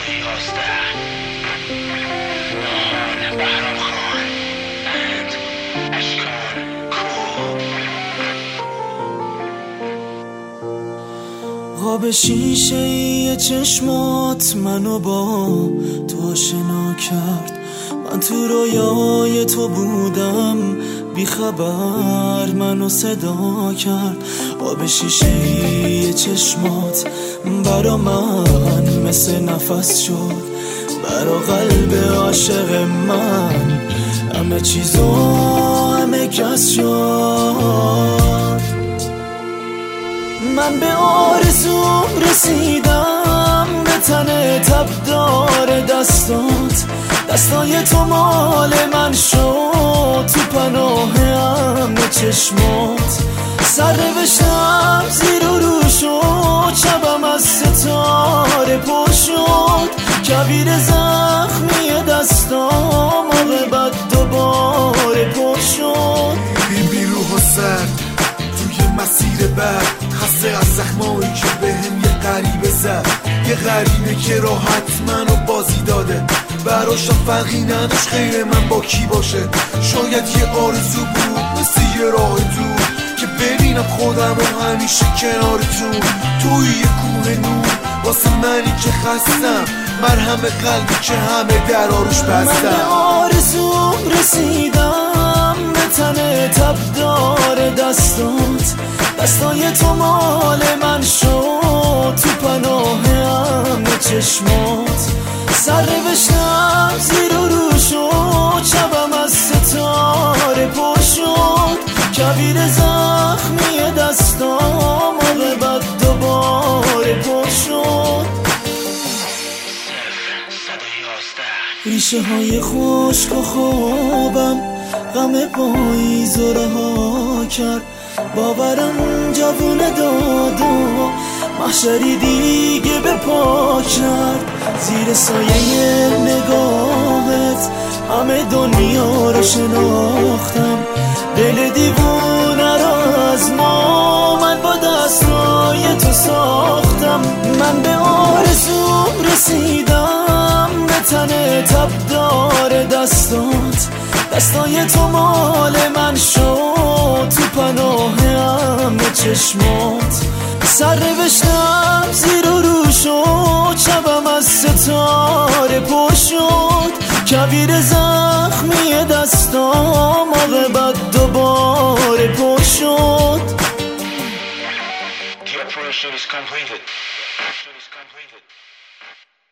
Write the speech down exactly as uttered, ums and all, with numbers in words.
بهرام خان and اشکان کوه. قاب شیشه ای چشمات منو با تو آشنا کرد. من تو رویای تو بودم بی خبر منو صدا کرد. قاب شیشه ای چشمات برا من مثل نفس شد، برا قلب عاشق من همه چیزو همه کس شد. من به آرزوم رسیدم، به تن تبدار دستات. دستای تو مال من شد، تو پناه همه چشمات. سر نوشتم زیر و رو شد، شبم از ستاره پر شد. کبیر زخمی دستام عاقبت دوباره پر شد. بی بی روح و سر توی مسیر بر، خسته از زخمایی که بهم یه غریبه زد. یه غریبه که راحت منو بازی داده، براشم فرقی نداشت خیر من با کی باشه. شاید یه آرزو بود مثل یه راه دور، که ببینم خودم و همیشه کنارتون. توی یه کوه نور واسه منی که خستم، مرهم قلبی که همه دراروش بستم. من به آرزوم رسیدم، به تن تبدار دستات. دستای تو مال من شد، تو پناه همه چشمات. سر نوشتم زیر و رو شد، شبم از ستاره پر شد. کبیر زخمی دستام عاقبت دوباره پر شد. ریشه های خشک و خوابم غم پاییز و رها کرد. باورم جوون داد و محشری دیگه به پا کرد. زیر سایه نگاهت همه دنیا رو شناختم. دل دیوونه رو از ما من با دستای تو ساختم. من به آرزوم رسیدم، به تن تبدار دستات. دستای تو مال من شد، تو پناه همه چشمات. سر نوشتم زیر و رو شد، شبم از ستاره پر شد. کبیر زخمی دستام عاقبت دوباره پر شد. The operation is completed.